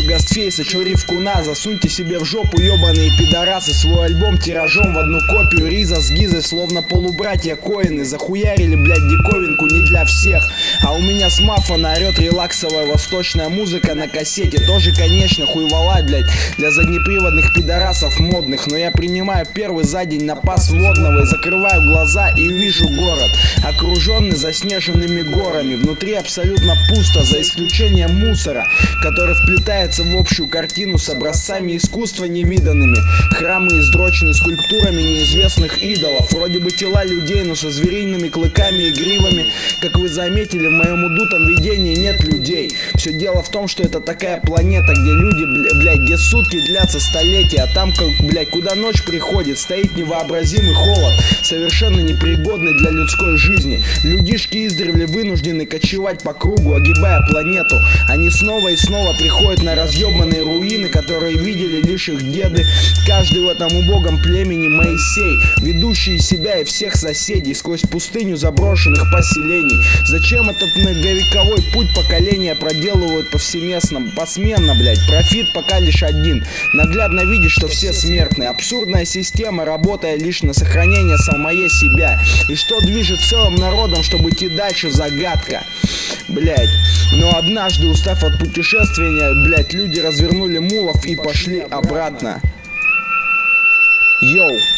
Гастфейса, чё ривкуна, засуньте себе в жопу, ёбаные пидорасы. Свой альбом тиражом в одну копию. Риза с Гизой, словно полубратья Коины, захуярили, блядь, диковинку не для всех. А у меня с мафона орёт релаксовая восточная музыка на кассете. Тоже, конечно, хуйвала, блядь, для заднеприводных пидорасов модных. Но я принимаю первый за день напас водного и закрываю глаза и вижу город, окруженный заснеженными горами. Внутри абсолютно пусто, за исключением мусора, который вплетается в общую картину с образцами искусства невиданными. Храмы издрочены скульптурами неизвестных идолов. Вроде бы тела людей, но со звериными клыками и гривами. Как вы заметили, в моем удутом видении нет людей. Все дело в том, что это такая планета, где люди, блядь, где сутки длятся столетия, а там, блядь, куда ночь приходит, стоит невообразимый холод, совершенно непригодный для людской жизни. Людишки издревле вынуждены кочевать по кругу, огибая планету. Они снова и снова приходят на разъебанные руины, которые видели лишь их деды. Каждый в этом убогом племени Моисей, ведущий себя и всех соседей сквозь пустыню заброшенных поселений. Зачем этот многовековой путь поколения проделывают повсеместно, посменно, блядь? Профит пока лишь один. Наглядно видишь, что все смертны. Абсурдная система, работая лишь на сохранение самое себя. И что движет целым народом, чтобы идти дальше, загадка. Блядь. Но однажды, устав от путешествия, блядь, люди развернули мулов и пошли обратно. Йоу.